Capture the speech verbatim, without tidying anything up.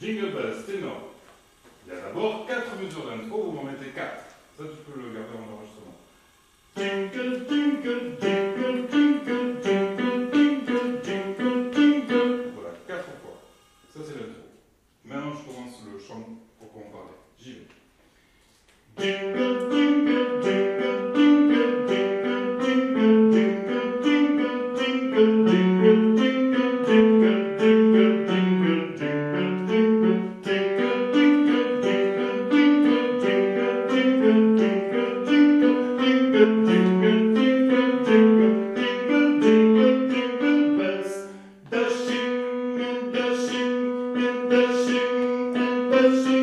Jingle bells, ténor. Il y a d'abord quatre mesures d'intro, vous en mettez quatre. Ça, tu peux le garder en enregistrement. Jingle, jingle, jingle, jingle, jingle, jingle, jingle, jingle. Voilà, quatre fois. Ça, c'est l'intro. Maintenant, je commence le chant pour qu'on parle. J'y vais. Jingle, jingle, jingle, jingle, jingle, jingle, jingle, jingle, jingle, jingle, jingle, jingle, jingle, jingle, jingle. Dashing and dashing and dashing and dashing.